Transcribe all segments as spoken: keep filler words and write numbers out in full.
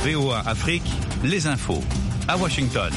V O A Afrique, les infos à Washington.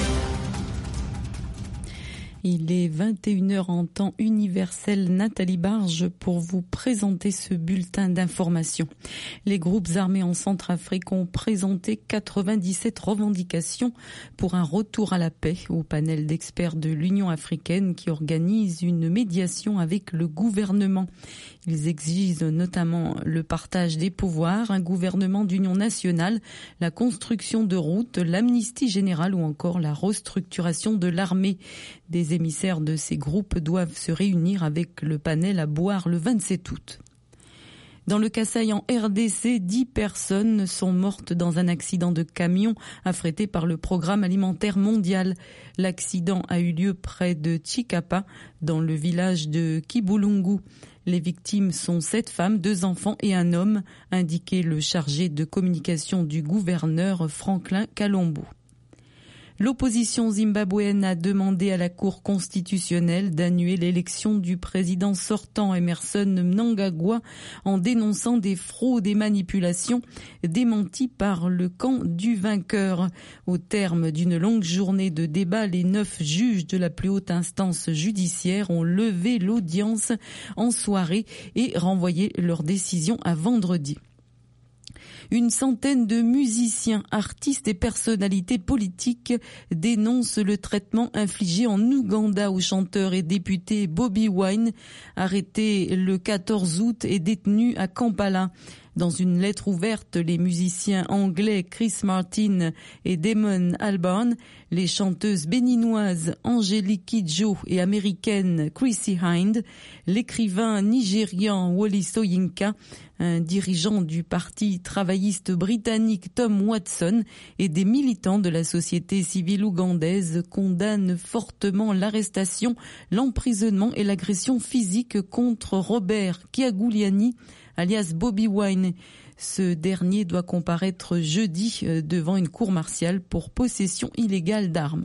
Il est vingt et une heures en temps universel. Nathalie Barge pour vous présenter ce bulletin d'information. Les groupes armés en Centrafrique ont présenté quatre-vingt-dix-sept revendications pour un retour à la paix au panel d'experts de l'Union africaine qui organise une médiation avec le gouvernement. Ils exigent notamment le partage des pouvoirs, un gouvernement d'union nationale, la construction de routes, l'amnistie générale ou encore la restructuration de l'armée. Des émissaires de ces groupes doivent se réunir avec le panel à Boire le vingt-sept août. Dans le Kasaï en R D C, dix personnes sont mortes dans un accident de camion affrété par le Programme alimentaire mondial. L'accident a eu lieu près de Chikapa, dans le village de Kibulungu. Les victimes sont sept femmes, deux enfants et un homme, indiquait le chargé de communication du gouverneur Franklin Kalombo. L'opposition zimbabwéenne a demandé à la Cour constitutionnelle d'annuler l'élection du président sortant Emmerson Mnangagwa en dénonçant des fraudes et manipulations démenties par le camp du vainqueur. Au terme d'une longue journée de débat, les neuf juges de la plus haute instance judiciaire ont levé l'audience en soirée et renvoyé leur décision à vendredi. Une centaine de musiciens, artistes et personnalités politiques dénoncent le traitement infligé en Ouganda au chanteur et député Bobi Wine, arrêté le quatorze août et détenu à Kampala. Dans une lettre ouverte, les musiciens anglais Chris Martin et Damon Albarn, les chanteuses béninoises Angélique Kidjo et américaine Chrissy Hind, l'écrivain nigérian Wole Soyinka, un dirigeant du parti travailliste britannique Tom Watson et des militants de la société civile ougandaise condamnent fortement l'arrestation, l'emprisonnement et l'agression physique contre Robert Kyagulanyi, alias Bobi Wine. Ce dernier doit comparaître jeudi devant une cour martiale pour possession illégale d'armes.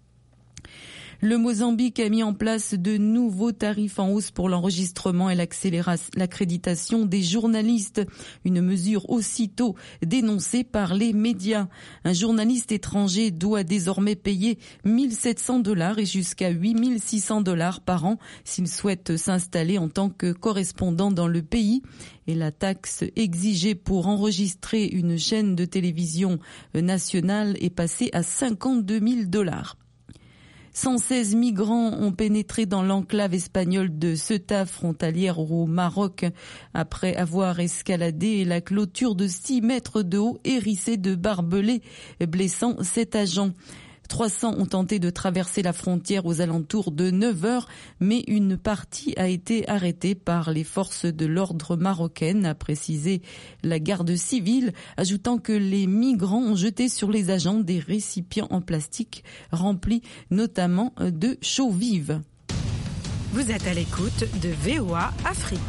Le Mozambique a mis en place de nouveaux tarifs en hausse pour l'enregistrement et l'accréditation des journalistes, une mesure aussitôt dénoncée par les médias. Un journaliste étranger doit désormais payer mille sept cents dollars et jusqu'à huit mille six cents dollars par an s'il souhaite s'installer en tant que correspondant dans le pays. Et la taxe exigée pour enregistrer une chaîne de télévision nationale est passée à cinquante-deux mille dollars. cent seize migrants ont pénétré dans l'enclave espagnole de Ceuta, frontalière au Maroc, après avoir escaladé la clôture de six mètres de haut hérissée de barbelés, blessant sept agents. trois cents ont tenté de traverser la frontière aux alentours de neuf heures, mais une partie a été arrêtée par les forces de l'ordre marocaines, a précisé la garde civile, ajoutant que les migrants ont jeté sur les agents des récipients en plastique remplis notamment de chaux vive. Vous êtes à l'écoute de V O A Afrique.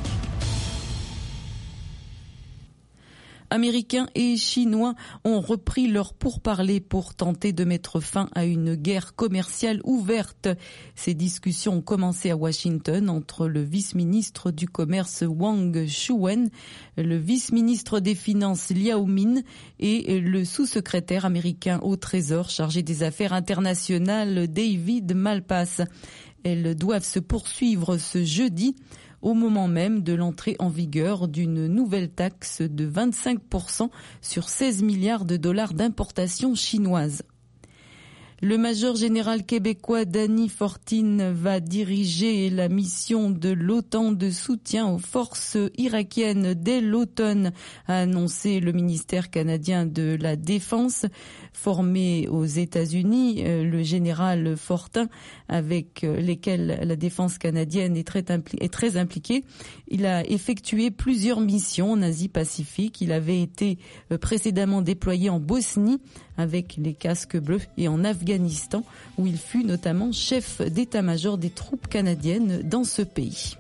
Américains et Chinois ont repris leurs pourparlers pour tenter de mettre fin à une guerre commerciale ouverte. Ces discussions ont commencé à Washington entre le vice-ministre du Commerce Wang Shouwen, le vice-ministre des Finances Liao Min et le sous-secrétaire américain au Trésor chargé des affaires internationales David Malpass. Elles doivent se poursuivre ce jeudi, au moment même de l'entrée en vigueur d'une nouvelle taxe de vingt-cinq pour cent sur seize milliards de dollars d'importations chinoises. Le major général québécois Danny Fortin va diriger la mission de l'OTAN de soutien aux forces irakiennes dès l'automne, a annoncé le ministère canadien de la Défense. Formé aux États-Unis, le général Fortin, avec lesquels la défense canadienne est très, impli- est très impliquée, il a effectué plusieurs missions en Asie-Pacifique. Il avait été précédemment déployé en Bosnie avec les casques bleus et en Afghanistan, où il fut notamment chef d'état-major des troupes canadiennes dans ce pays.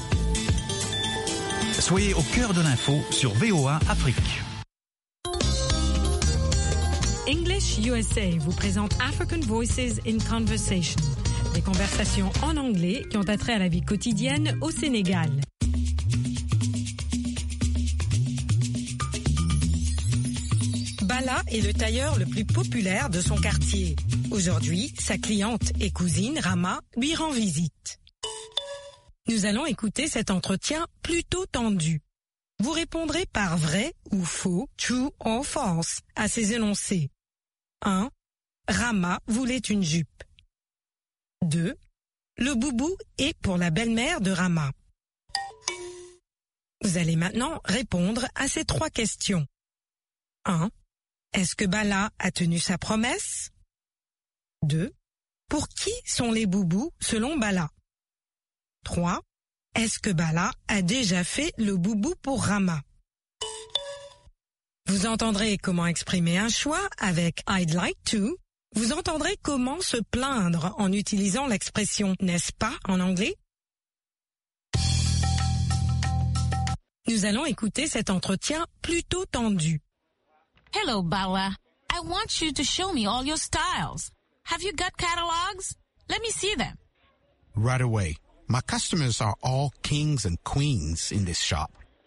Soyez au cœur de l'info sur V O A Afrique. English U S A vous présente African Voices in Conversation, des conversations en anglais qui ont attrait à la vie quotidienne au Sénégal. Bala est le tailleur le plus populaire de son quartier. Aujourd'hui, sa cliente et cousine Rama lui rend visite. Nous allons écouter cet entretien plutôt tendu. Vous répondrez par vrai ou faux, true or false, à ces énoncés. un. Rama voulait une jupe. deux. Le boubou est pour la belle-mère de Rama. Vous allez maintenant répondre à ces trois questions. un. Est-ce que Bala a tenu sa promesse? deux. Pour qui sont les boubous selon Bala? trois. Est-ce que Bala a déjà fait le boubou pour Rama? Vous entendrez comment exprimer un choix avec I'd like to. Vous entendrez comment se plaindre en utilisant l'expression n'est-ce pas en anglais. Nous allons écouter cet entretien plutôt tendu. Hello, Bala. I want you to show me all your styles. Have you got catalogs? Let me see them. Right away. My customers are all kings and queens in this shop.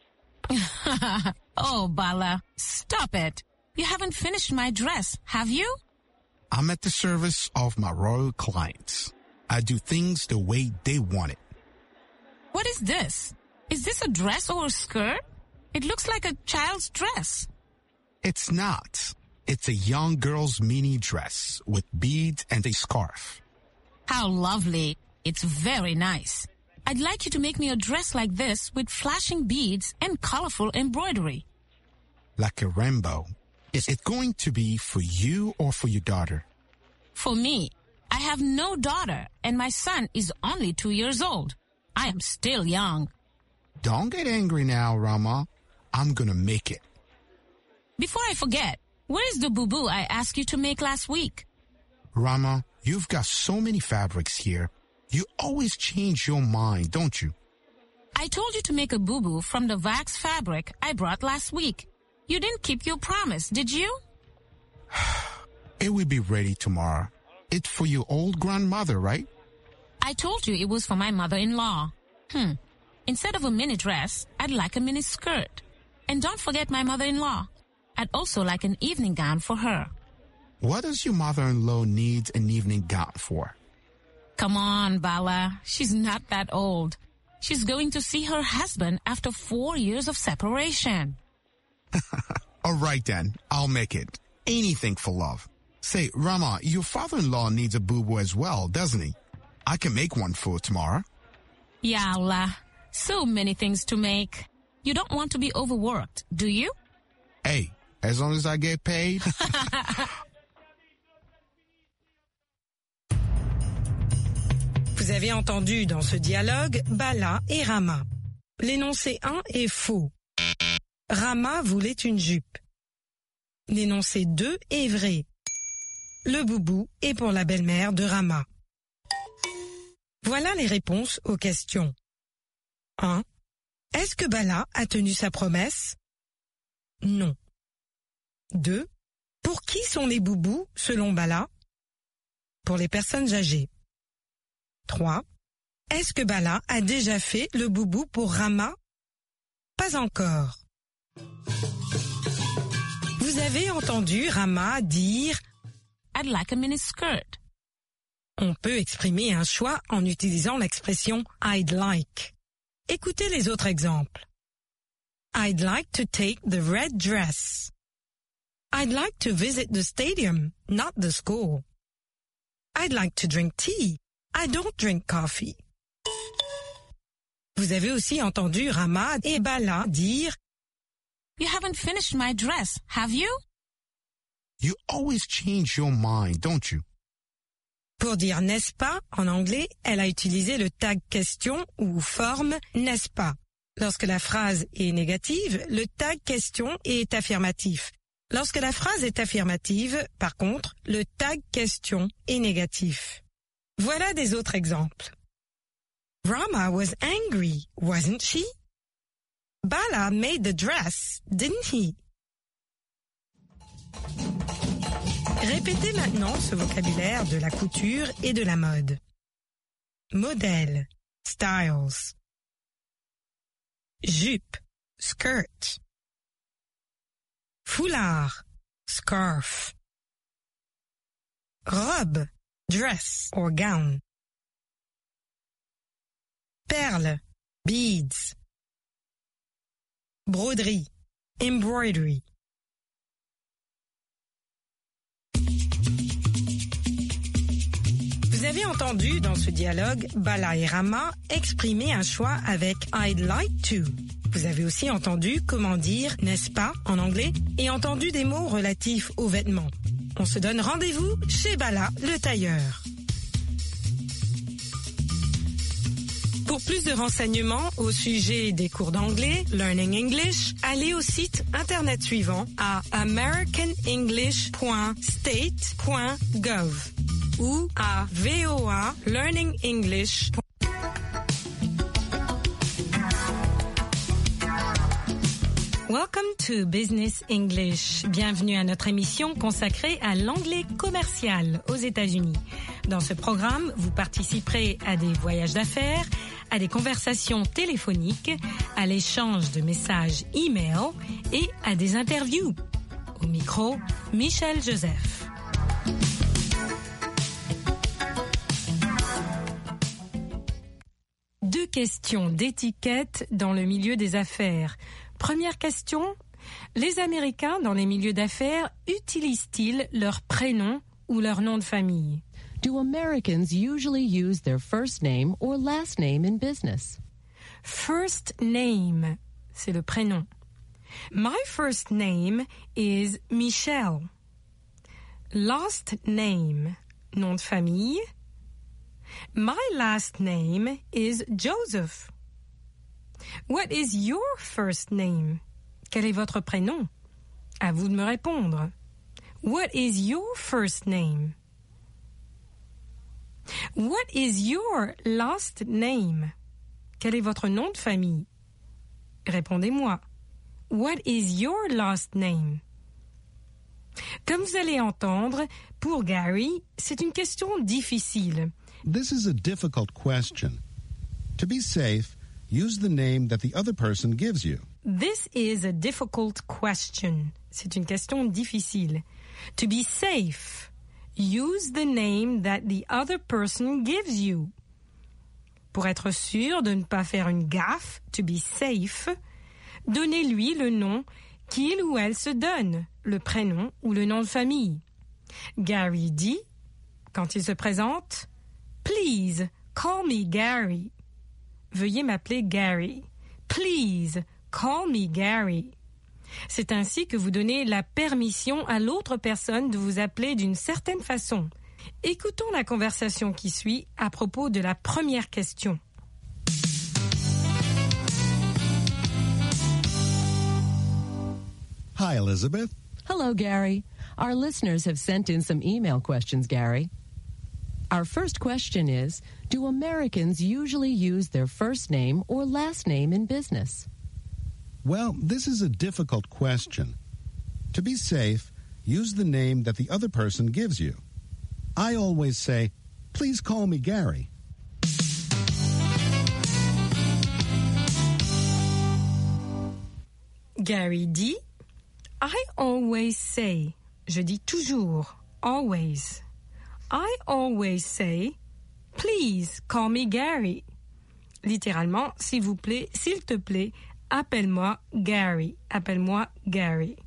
Oh, Bala, stop it. You haven't finished my dress, have you? I'm at the service of my royal clients. I do things the way they want it. What is this? Is this a dress or a skirt? It looks like a child's dress. It's not. It's a young girl's mini dress with beads and a scarf. How lovely. It's very nice. I'd like you to make me a dress like this with flashing beads and colorful embroidery. Like a rainbow. Is it going to be for you or for your daughter? For me. I have no daughter and my son is only two years old. I am still young. Don't get angry now, Rama. I'm gonna make it. Before I forget, where is the boubou I asked you to make last week? Rama, you've got so many fabrics here. You always change your mind, don't you? I told you to make a boubou from the wax fabric I brought last week. You didn't keep your promise, did you? It will be ready tomorrow. It's for your old grandmother, right? I told you it was for my mother-in-law. Hmm. Instead of a mini dress, I'd like a mini skirt. And don't forget my mother-in-law. I'd also like an evening gown for her. What does your mother-in-law need an evening gown for? Come on, Bala. She's not that old. She's going to see her husband after four years of separation. All right, then. I'll make it. Anything for love. Say, Rama, your father-in-law needs a boo-boo as well, doesn't he? I can make one for tomorrow. Ya Allah. So many things to make. You don't want to be overworked, do you? Hey, as long as I get paid. Vous avez entendu dans ce dialogue Bala et Rama. L'énoncé un est faux. Rama voulait une jupe. L'énoncé deux est vrai. Le boubou est pour la belle-mère de Rama. Voilà les réponses aux questions. un. Est-ce que Bala a tenu sa promesse? Non. deux. Pour qui sont les boubous selon Bala? Pour les personnes âgées. trois. Est-ce que Bala a déjà fait le boubou pour Rama? Pas encore. Vous avez entendu Rama dire « I'd like a mini skirt ». On peut exprimer un choix en utilisant l'expression « I'd like ». Écoutez les autres exemples. I'd like to take the red dress. I'd like to visit the stadium, not the school. I'd like to drink tea. I don't drink coffee. Vous avez aussi entendu Rama et Bala dire You haven't finished my dress, have you? You always change your mind, don't you? Pour dire n'est-ce pas, en anglais, elle a utilisé le tag question ou forme n'est-ce pas. Lorsque la phrase est négative, le tag question est affirmatif. Lorsque la phrase est affirmative, par contre, le tag question est négatif. Voilà des autres exemples. Rama was angry, wasn't she? Bala made the dress, didn't he? Répétez maintenant ce vocabulaire de la couture et de la mode. Modèle, styles. Jupe, skirt. Foulard, scarf. Robe, dress or gown. Perles, beads. Broderie, embroidery. Vous avez entendu dans ce dialogue Bala et Rama exprimer un choix avec I'd like to. Vous avez aussi entendu comment dire n'est-ce pas en anglais et entendu des mots relatifs aux vêtements. On se donne rendez-vous chez Bala le tailleur. Pour plus de renseignements au sujet des cours d'anglais, Learning English, allez au site internet suivant à american english point state point gov ou à voa learning english. Welcome to Business English. Bienvenue à notre émission consacrée à l'anglais commercial aux États-Unis. Dans ce programme, vous participerez à des voyages d'affaires, à des conversations téléphoniques, à l'échange de messages e-mail et à des interviews. Au micro, Michel Joseph. Deux questions d'étiquette dans le milieu des affaires. Première question, les Américains dans les milieux d'affaires utilisent-ils leur prénom ou leur nom de famille? Do Americans usually use their first name or last name in business? First name, c'est le prénom. My first name is Michelle. Last name, nom de famille. My last name is Joseph. What is your first name? Quel est votre prénom? À vous de me répondre. What is your first name? What is your last name? Quel est votre nom de famille? Répondez-moi. What is your last name? Comme vous allez entendre, pour Gary, c'est une question difficile. This is a difficult question. To be safe, use the name that the other person gives you. This is a difficult question. C'est une question difficile. To be safe, use the name that the other person gives you. Pour être sûr de ne pas faire une gaffe, to be safe, donnez-lui le nom qu'il ou elle se donne, le prénom ou le nom de famille. Gary dit, quand il se présente, Please, call me Gary. Veuillez m'appeler Gary. Please, call me Gary. C'est ainsi que vous donnez la permission à l'autre personne de vous appeler d'une certaine façon. Écoutons la conversation qui suit à propos de la première question. Hi, Elizabeth. Hello, Gary. Our listeners have sent in some email questions, Gary. Our first question is, do Americans usually use their first name or last name in business? Well, this is a difficult question. To be safe, use the name that the other person gives you. I always say, please call me Gary. Gary dit, I always say, je dis toujours, always. I always say, please call me Gary. Littéralement, s'il vous plaît, s'il te plaît, appelle-moi Gary. Appelle-moi Gary.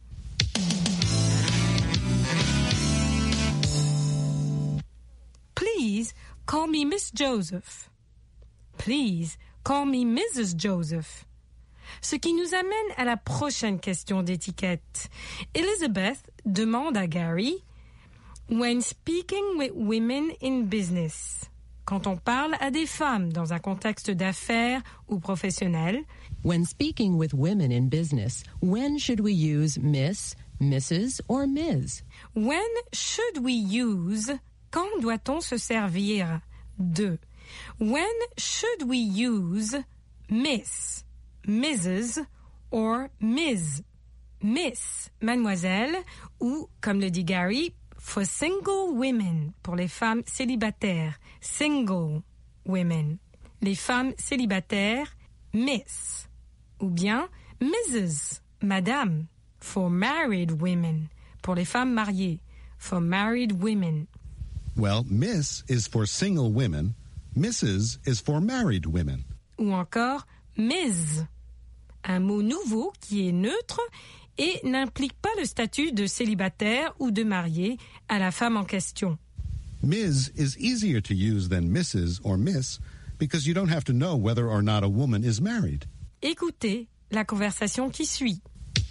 Please call me Miss Joseph. Please call me Missus Joseph. Ce qui nous amène à la prochaine question d'étiquette. Elizabeth demande à Gary, when speaking with women in business, quand on parle à des femmes dans un contexte d'affaires ou professionnel, when speaking with women in business, when should we use Miss, Missus or Miz? When should we use, quand doit-on se servir de? When should we use Miss, Missus or Miz? Miss, mademoiselle, ou, comme le dit Gary, for single women, pour les femmes célibataires. Single women. Les femmes célibataires, Miss. Ou bien Missus, Madame, for married women, pour les femmes mariées. For married women. Well, Miss is for single women. Missus is for married women. Ou encore Miz, un mot nouveau qui est neutre et n'implique pas le statut de célibataire ou de marié à la femme en question. Miz is easier to use than Missus or Miss because you don't have to know whether or not a woman is married. Écoutez la conversation qui suit.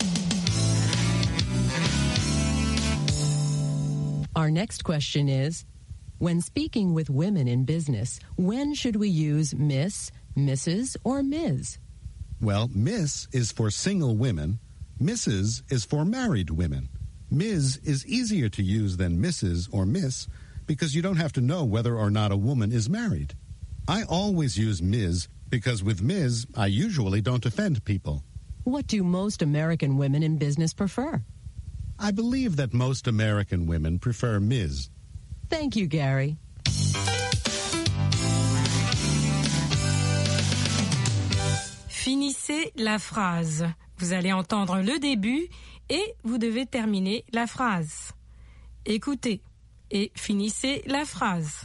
Our next question is, when speaking with women in business, when should we use Miss, Missus, or Miz? Well, Miss is for single women. Missus is for married women. Miz is easier to use than Missus or Miss because you don't have to know whether or not a woman is married. I always use Miz because with Miz, I usually don't offend people. What do most American women in business prefer? I believe that most American women prefer Miz. Thank you, Gary. Finissez la phrase. Vous allez entendre le début et vous devez terminer la phrase. Écoutez et finissez la phrase.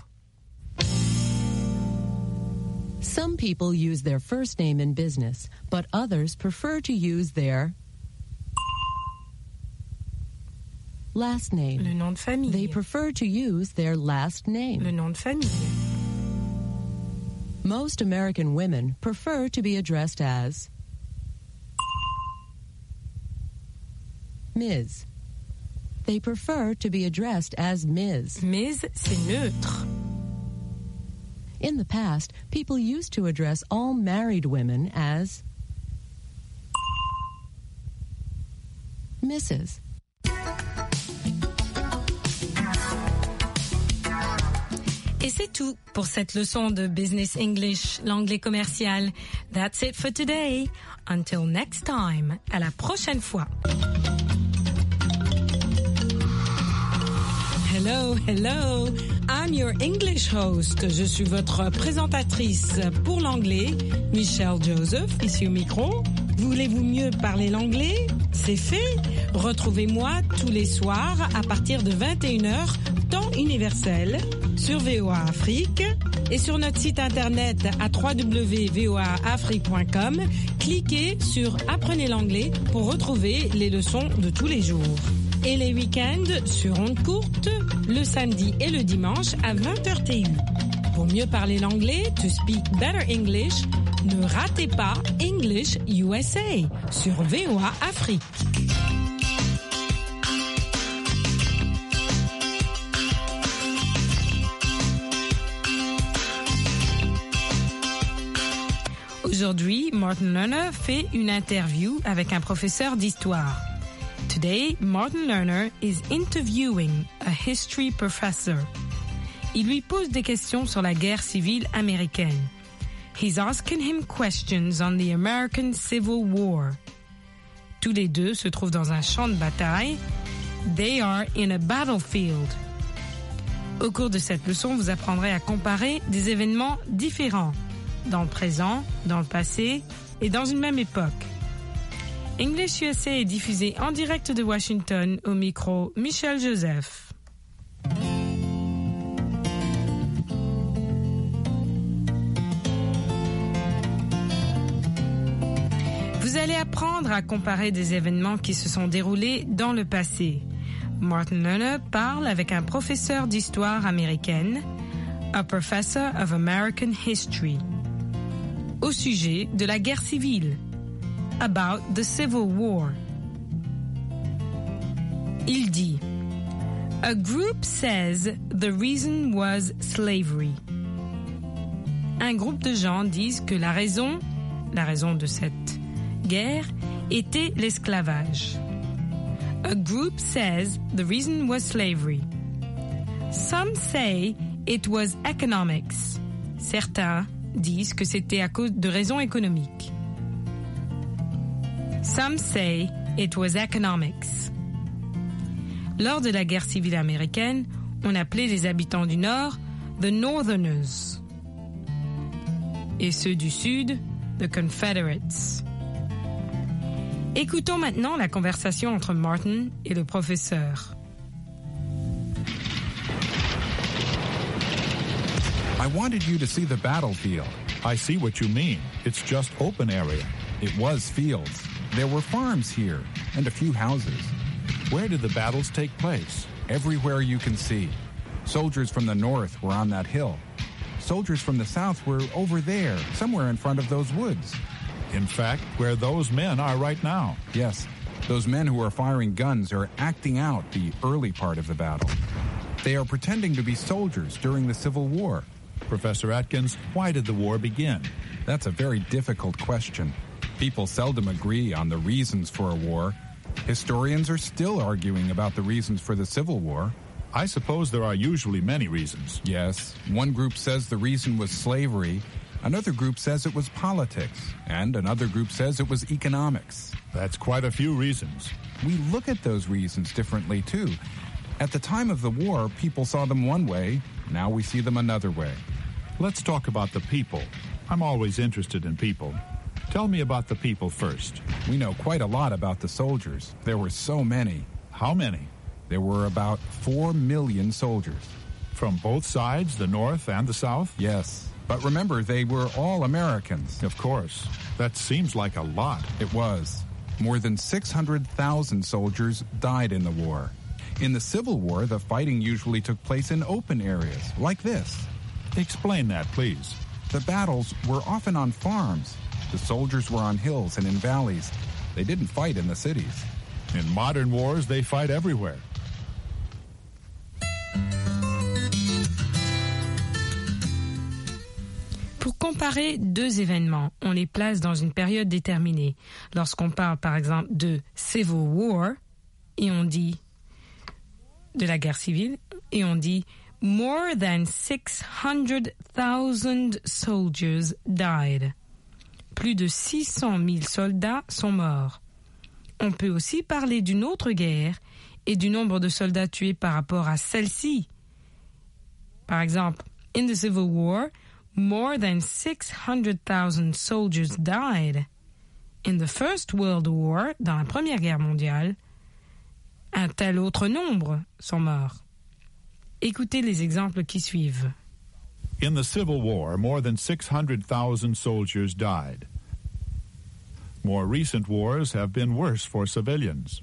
Some people use their first name in business, but others prefer to use their last name. Le nom de famille. They prefer to use their last name. Le nom de famille. Most American women prefer to be addressed as Miz. They prefer to be addressed as Miz. Miz, c'est neutre. In the past, people used to address all married women as Missus Et c'est tout pour cette leçon de Business English, l'anglais commercial. That's it for today. Until next time. À la prochaine fois. Hello, hello. I'm your English host. Je suis votre présentatrice pour l'anglais, Michelle Joseph, ici au micro. Voulez-vous mieux parler l'anglais? C'est fait. Retrouvez-moi tous les soirs à partir de vingt et une heures, temps universel, sur V O A Afrique et sur notre site internet à w w w point v o a afrique point com. Cliquez sur Apprenez l'anglais pour retrouver les leçons de tous les jours. Et les week-ends sur ondes courtes, le samedi et le dimanche à vingt heures T U. Pour mieux parler l'anglais, to speak better English, ne ratez pas English U S A sur V O A Afrique. Aujourd'hui, Martin Lerner fait une interview avec un professeur d'histoire. Today, Martin Lerner is interviewing a history professor. Il lui pose des questions sur la guerre civile américaine. He's asking him questions on the American Civil War. Tous les deux se trouvent dans un champ de bataille. They are in a battlefield. Au cours de cette leçon, vous apprendrez à comparer des événements différents, dans le présent, dans le passé et dans une même époque. English U S A est diffusé en direct de Washington au micro Michelle Joseph. Vous allez apprendre à comparer des événements qui se sont déroulés dans le passé. Martin Lerner parle avec un professeur d'histoire américaine, a professor of American history, au sujet de la guerre civile. About the Civil War. Il dit, a group says the reason was slavery. Un groupe de gens disent que la raison, la raison de cette guerre, était l'esclavage. A group says the reason was slavery. Some say it was economics. Certains disent que c'était à cause de raisons économiques. Some say it was economics. Lors de la guerre civile américaine, on appelait les habitants du Nord the Northerners et ceux du Sud the Confederates. Écoutons maintenant la conversation entre Martin et le professeur. I wanted you to see the battlefield. I see what you mean. It's just open area. It was fields. There were farms here and a few houses. Where did the battles take place? Everywhere you can see. Soldiers from the north were on that hill. Soldiers from the south were over there, somewhere in front of those woods. In fact, where those men are right now. Yes, those men who are firing guns are acting out the early part of the battle. They are pretending to be soldiers during the Civil War. Professor Atkins, why did the war begin? That's a very difficult question. People seldom agree on the reasons for a war. Historians are still arguing about the reasons for the Civil War. I suppose there are usually many reasons. Yes, one group says the reason was slavery. Another group says it was politics, and another group says it was economics. That's quite a few reasons. We look at those reasons differently, too. At the time of the war, people saw them one way. Now we see them another way. Let's talk about the people. I'm always interested in people. Tell me about the people first. We know quite a lot about the soldiers. There were so many. How many? There were about four million soldiers. From both sides, the North and the South? Yes. But remember, they were all Americans. Of course. That seems like a lot. It was. More than six hundred thousand soldiers died in the war. In the Civil War, the fighting usually took place in open areas, like this. Explain that, please. The battles were often on farms. The soldiers were on hills and in valleys. They didn't fight in the cities. In modern wars, they fight everywhere. Pour comparer deux événements, on les place dans une période déterminée. Lorsqu'on parle par exemple de Civil War, et on dit de la guerre civile, et on dit more than six hundred thousand soldiers died. Plus de six cent mille soldats sont morts. On peut aussi parler d'une autre guerre et du nombre de soldats tués par rapport à celle-ci. Par exemple, in the Civil War, more than six hundred thousand soldiers died. In the First World War, dans la Première Guerre mondiale, un tel autre nombre sont morts. Écoutez les exemples qui suivent. In the Civil War, more than six hundred thousand soldiers died. More recent wars have been worse for civilians.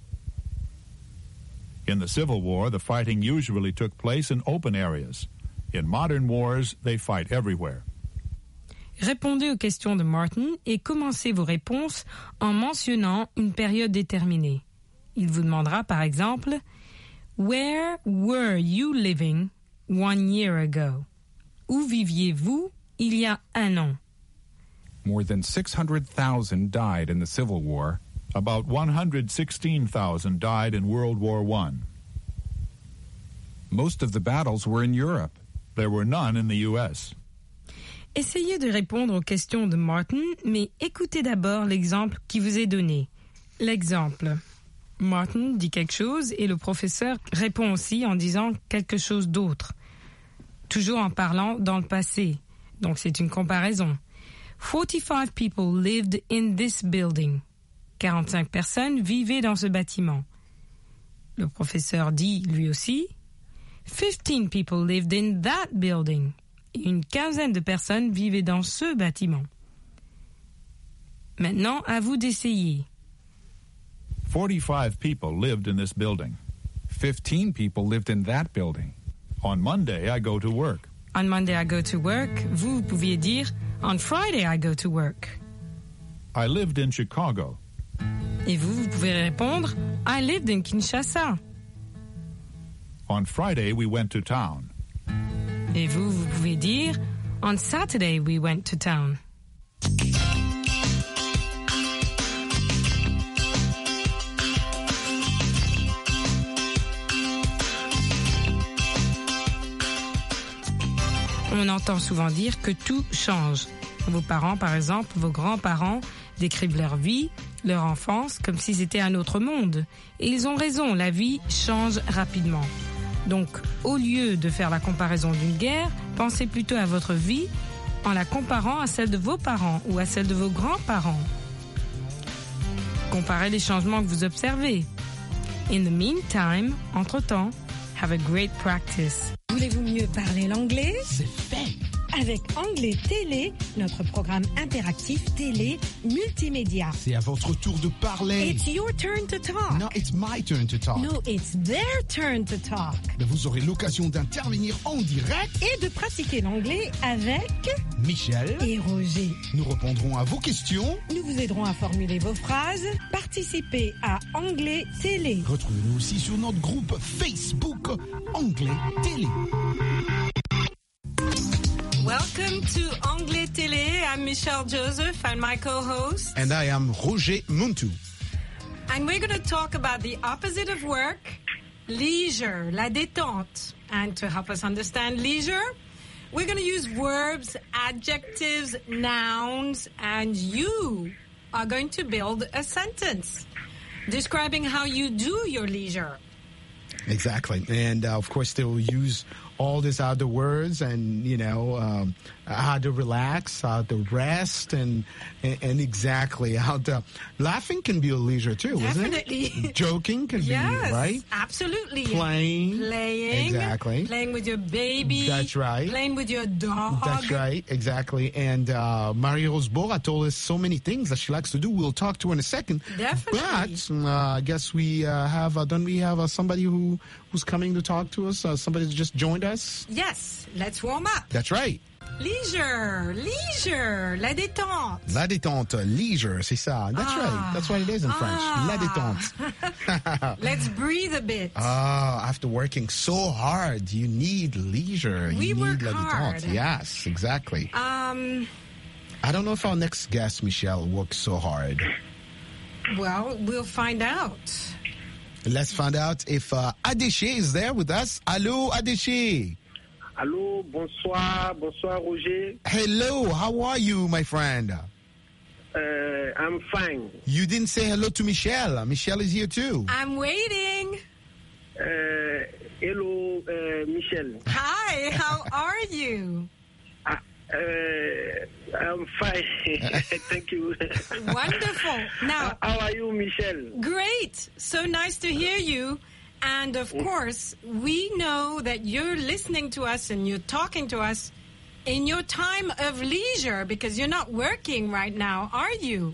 In the Civil War, the fighting usually took place in open areas. In modern wars, they fight everywhere. Répondez aux questions de Martin et commencez vos réponses en mentionnant une période déterminée. Il vous demandera par exemple « Where were you living one year ago ?» Où viviez-vous il y a un an? More than six hundred thousand died in the Civil War. About one hundred sixteen thousand died in World War One. Most of the battles were in Europe. There were none in the U S. Essayez de répondre aux questions de Martin, mais écoutez d'abord l'exemple qui vous est donné. L'exemple. Martin dit quelque chose et le professeur répond aussi en disant quelque chose d'autre. Toujours en parlant dans le passé. Donc c'est une comparaison. forty-five people lived in this building. quarante-cinq personnes vivaient dans ce bâtiment. Le professeur dit lui aussi fifteen people lived in that building. Et une quinzaine de personnes vivaient dans ce bâtiment. Maintenant, à vous d'essayer. forty-five people lived in this building. fifteen people lived in that building. On Monday, I go to work. On Monday, I go to work. Vous, vous pouviez dire on Friday, I go to work. I lived in Chicago. Et vous, vous pouvez répondre I lived in Kinshasa. On Friday, we went to town. Et vous, vous pouvez dire on Saturday, we went to town. On entend souvent dire que tout change. Vos parents, par exemple, vos grands-parents décrivent leur vie leur enfance comme si c'était un autre monde. Et ils ont raison, la vie change rapidement. Donc, au lieu de faire la comparaison d'une guerre, pensez plutôt à votre vie en la comparant à celle de vos parents ou à celle de vos grands-parents. Comparez les changements que vous observez. In the meantime, entre-temps, have a great practice. Voulez-vous mieux parler l'anglais? C'est fait! Avec Anglais Télé, notre programme interactif télé multimédia. C'est à votre tour de parler. It's your turn to talk. No, it's my turn to talk. No, it's their turn to talk. Mais vous aurez l'occasion d'intervenir en direct et de pratiquer l'anglais avec Michel et Roger. Nous répondrons à vos questions. Nous vous aiderons à formuler vos phrases. Participez à Anglais Télé. Retrouvez-nous aussi sur notre groupe Facebook Anglais Télé. Welcome to Anglais Télé. I'm Michelle Joseph and my co-host. And I am Roger Muntu. And we're going to talk about the opposite of work, leisure, la détente. And to help us understand leisure, we're going to use verbs, adjectives, nouns, and you are going to build a sentence describing how you do your leisure. Exactly. And uh, of course, they will use all these other words and, you know, um, how to relax, how to rest, and, and and exactly how to... Laughing can be a leisure too, Definitely. isn't it? Joking can yes, be, right? Absolutely. Playing. Playing. Exactly. Playing with your baby. That's right. Playing with your dog. That's right, exactly. And uh, Marie-Rose Bora told us so many things that she likes to do. We'll talk to her in a second. Definitely. But uh, I guess we uh, have, uh, don't we have uh, somebody who who's coming to talk to us? Uh, somebody who's just joined us? Yes, let's warm up. That's right. Leisure, leisure, la détente. La détente, leisure, c'est ça. That's ah. right. That's what it is in French. Ah. La détente. Let's breathe a bit. Ah, after working so hard, you need leisure. We you work need la hard. détente. Yes, exactly. Um, I don't know if our next guest, Michelle, works so hard. Well, we'll find out. Let's find out if uh, Adéché is there with us. Allô, Adéché. Allô, bonsoir, bonsoir, Roger. Hello, how are you, my friend? Uh, I'm fine. You didn't say hello to Michelle. Michelle is here too. I'm waiting. Uh, hello, uh, Michelle. Hi, how are you? Uh, uh, I'm fine. Thank you. Wonderful. Now, how are you, Michelle? Great. So nice to hear you. And of course, we know that you're listening to us and you're talking to us in your time of leisure because you're not working right now, are you?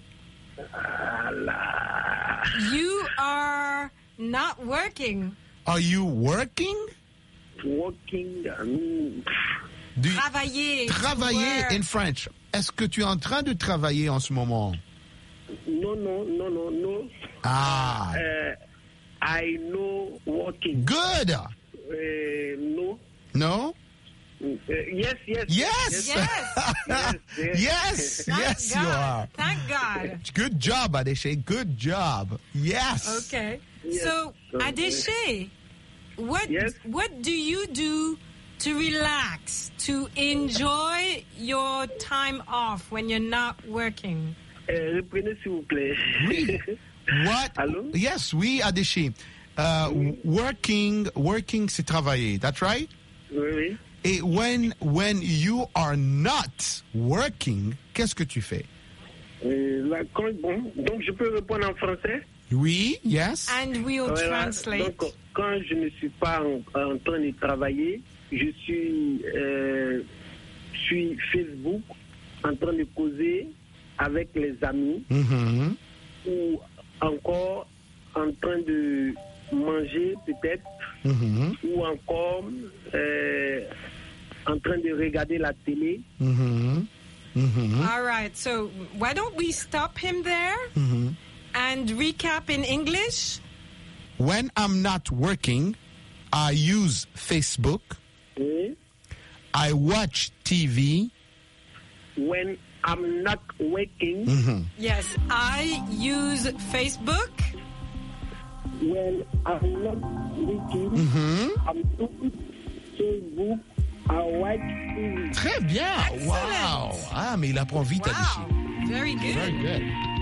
Allah. You are not working. Are you working? Working. Um, Do you, travailler. Travailler in French. Est-ce que tu es en train de travailler en ce moment? No, no, no, no, no. Ah. Uh, I know working. Good. Uh, no. No? Uh, yes, yes. Yes. Yes. yes, yes. Yes. Thank yes, God. you are. Thank God. Good job, Adéché. Good job. Yes. Okay. Yes. So, So, Adéché, what Yes? what do you do to relax, to enjoy your time off when you're not working? Uh, reprenez s'il vous plaît. Oui. What? Allô? Yes, oui, Adéché. Uh, working, working, c'est travailler. That's right? Oui, oui. Et when, when you are not working, qu'est-ce que tu fais? Euh, là, quand, bon, donc, je peux répondre en français? Oui, yes. And we'll Voilà. translate. Donc, quand je ne suis pas en, en train de travailler, je suis euh, sur Facebook en train de causer avec les amis Mm-hmm. ou encore en train de manger peut-être Mm-hmm. ou encore euh, en train de regarder la télé. Mm-hmm. Mm-hmm. All right. So, why don't we stop him there Mm-hmm. and recap in English? When I'm not working, I use Facebook. Oui. I watch T V. When I'm not working, Mm-hmm. Yes, I use Facebook. when I'm not working, Mm-hmm. I'm doing Facebook, I watch T V. Très bien. Excellent. Wow. Ah, mais il apprend vite, Adéché. Wow, very good. Very good.